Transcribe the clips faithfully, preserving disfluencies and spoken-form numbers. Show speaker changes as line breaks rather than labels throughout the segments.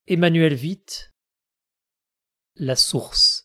Emmanuel Vitte, La source.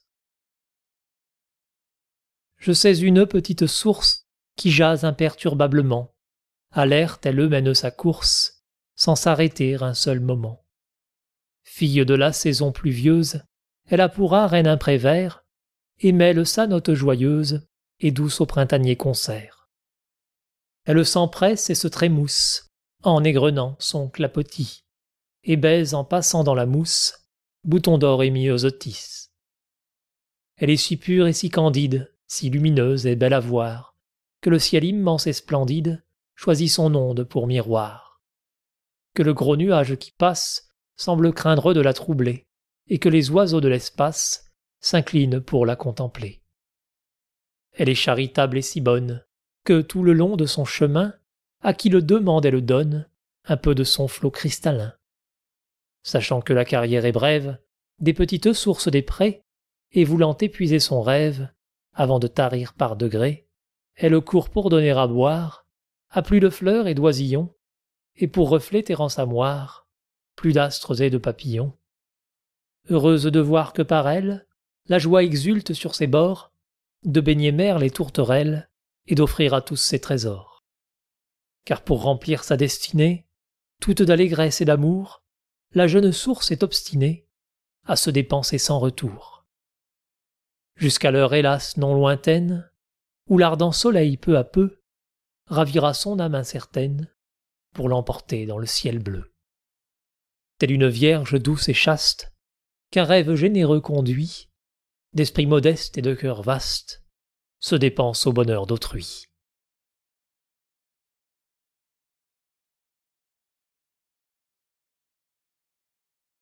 Je sais une petite source qui jase imperturbablement, à l'air elle mène sa course, sans s'arrêter un seul moment. Fille de la saison pluvieuse, elle a pour arène un prévert, et mêle sa note joyeuse et douce au printanier concert. Elle s'empresse et se trémousse, en égrenant son clapotis, et baise en passant dans la mousse, bouton d'or et myosotis. Elle est si pure et si candide, si lumineuse et belle à voir, que le ciel immense et splendide choisit son onde pour miroir. Que le gros nuage qui passe semble craindre de la troubler, et que les oiseaux de l'espace s'inclinent pour la contempler. Elle est charitable et si bonne, que tout le long de son chemin, à qui le demande elle donne un peu de son flot cristallin. Sachant que la carrière est brève, des petites sources des prés, et voulant épuiser son rêve, avant de tarir par degrés, elle court pour donner à boire, à plus de fleurs et d'oisillons, et pour refléter en sa moire, plus d'astres et de papillons. Heureuse de voir que par elle, la joie exulte sur ses bords, de baigner mer les tourterelles, et d'offrir à tous ses trésors. Car pour remplir sa destinée, toute d'allégresse et d'amour, la jeune source est obstinée à se dépenser sans retour. Jusqu'à l'heure hélas non lointaine, où l'ardent soleil peu à peu ravira son âme incertaine pour l'emporter dans le ciel bleu. Telle une vierge douce et chaste, qu'un rêve généreux conduit, d'esprit modeste et de cœur vaste, se dépense au bonheur d'autrui.